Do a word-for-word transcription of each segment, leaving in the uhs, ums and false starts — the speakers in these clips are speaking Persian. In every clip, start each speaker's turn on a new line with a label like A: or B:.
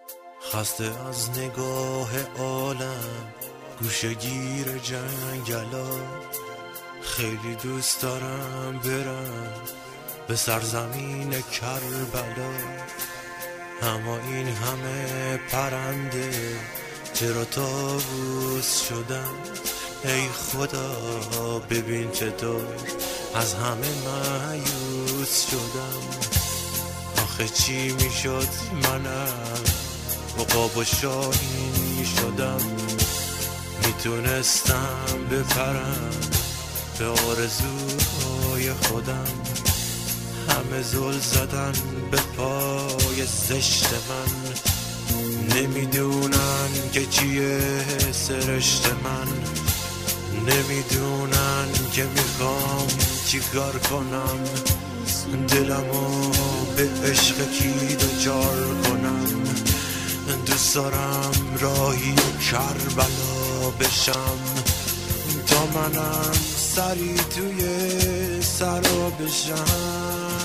A: خسته از نگاه عالم گوشه گیر جنگلا، خیلی دوست دارم برم به سرزمین کربلا. اما این همه پرنده چرا طاووس شدن؟ ای خدا ببین چطور از همه مایوس شدم. آخه چی میشد منم عقاب و شاهین میشدم، میتونستم بپرم به آرزوهای خودم. همه زل زدن به پای زشت من، نمیدونن که چیه سرشت من، نمیدونن که میخوام چیکار کنم، دلمو به عشق کی دوچار کنم. دوست دارم راهی کربلا بشم تا منم سری توی سرا بشم.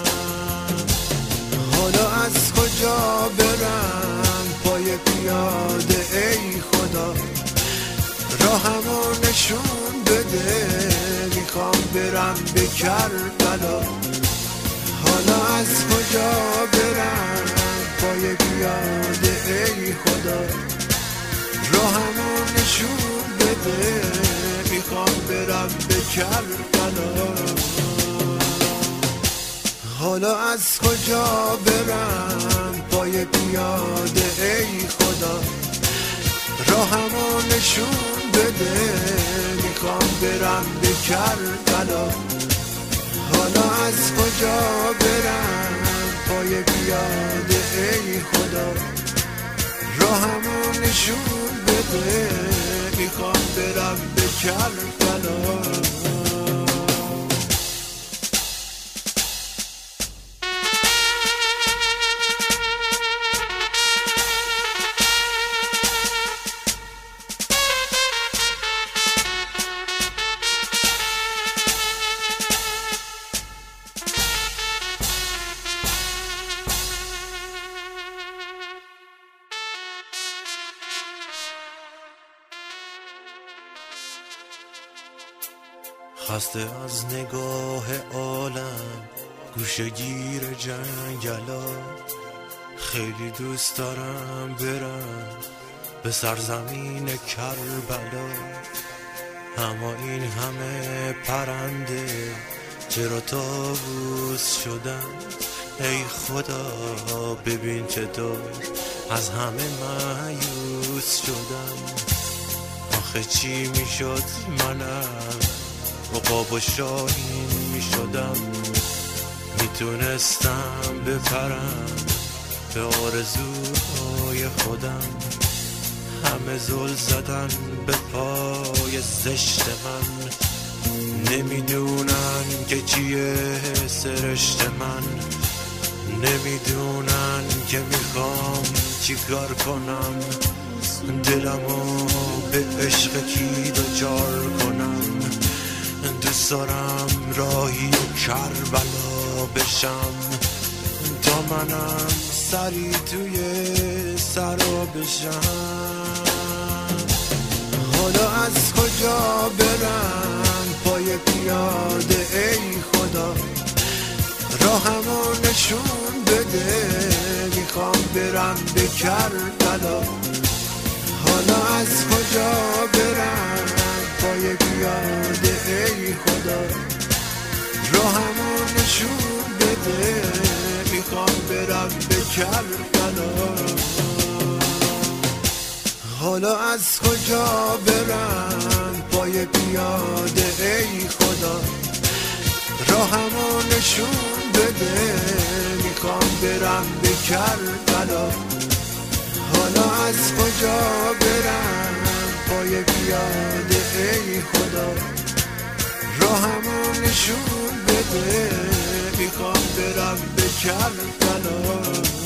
A: حالا از کجا برم پای پیاده ای خدا، راهمو نشون بده میخوام برم به کربلا. حالا از کجا برم پای پیاده ای خدا، راهمو نشون بده میخوام برم به کربلا. حالا از کجا برم پای پیاده ای خدا، راهمو نشون بده میخوام برم به کربلا. حالا از کجا برم پای پیاده ای خدا، راهمو نشون بده میخوام برم به کربلا. خسته از نگاه عالم گوشه گیر جنگلا، خیلی دوست دارم برم به سرزمین کربلا. اما این همه پرنده چرا طاووس شدن؟ ای خدا ببین چطور از همه مایوس شدم. آخه چی میشد منم عقاب و شاهین میشدم، میتونستم بپرم به آرزوهای خودم. همه زل زدن به پای زشت من، نمیدونن که چیه سرشت من، نمیدونن که میخوام چیکار کنم، دلمو به عشق کی دوچار کنم. دوست دارم راهی کربلا بشم تا منم سری توی سرا بشم. حالا از کجا برم پای پیاده ای خدا، راهمو نشون بده میخوام برم به کربلا. حالا از کجا برم پای پیاده ای خدا، راهمو نشون بده میخوام برم به کربلا. حالا از کجا برم پای پیاده ای خدا، راهمو نشون بده میخوام برم به کربلا. حالا از کجا برم پای پیاده ای خدا، راهمو نشون بده میخوام برم به کربلا.